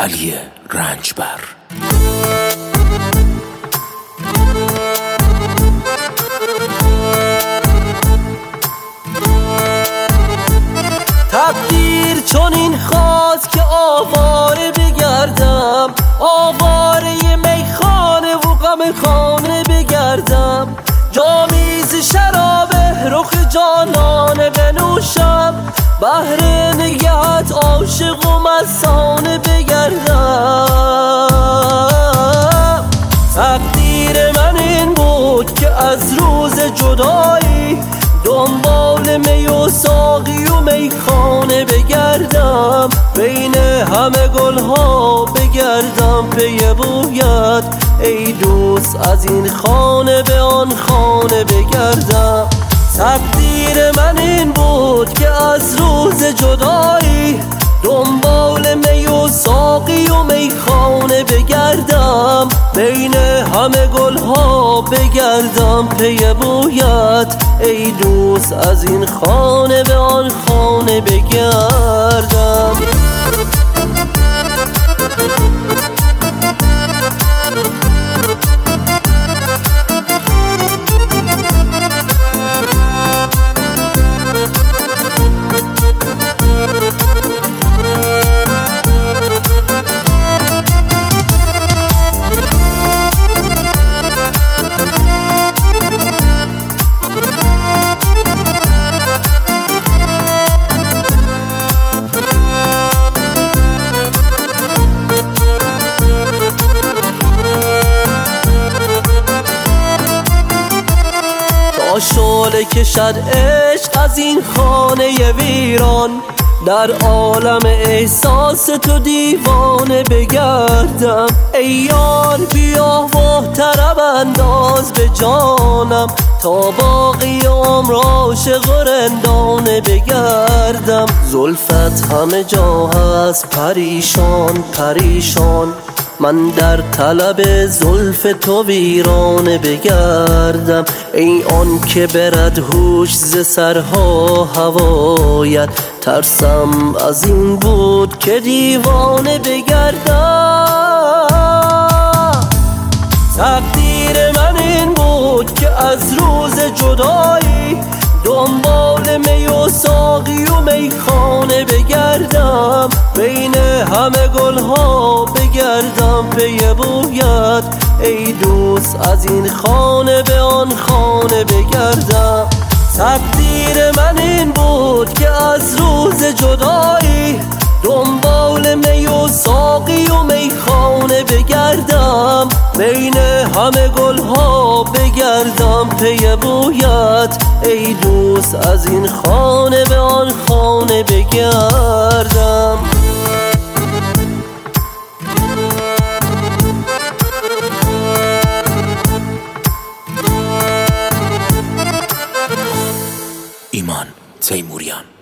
علی رنجبر. تقدیر چون این خواست که آواره بگردم، آواره میخانه و غم خانه بگردم، جامیز شراب رخ جانانه بنوشم، بهر نگهت عاشق و مستانه بگردم. تقدیر من این بود که از روز جدایی دنبال می و ساقی و میخانه بگردم، بین همه گلها بگردم پی بویت، ای دوست از این خانه به آن خانه بگردم. تقدیر من این بود که از روز جدایی دنبال می و ساقی و میخانه بگردم، بین همه گلها بگردم پی بویت، ای دوست از این خانه به آن خانه بگردم. شعله کشد عشق از این خانه ویران، در عالم احساس تو دیوانه بگردم، ای یار بیا و طرب انداز به جانم، تا باقی عمر عاشق و رندانه بگردم. زلفت همه جا هست پریشان پریشان، من در طلب زلف تو ویرانه بگردم، ای آن که برد هوش ز سرها هوایت، ترسم از این بود که دیوانه بگردم. تقدیر من این بود که از روز جدایی دنبال می و ساقی و میخانه بگردم، بین همه گلها بگردم پی بویت، ای دوست از این خانه به آن خانه بگردم. تقدیر من این بود که از روز جدایی دنبال می و ساقی و میخانه بگردم، بین همه گلها بگردم پی بویت، ای دوست از این خانه به آن خانه بگردم. ایمان تیموریان.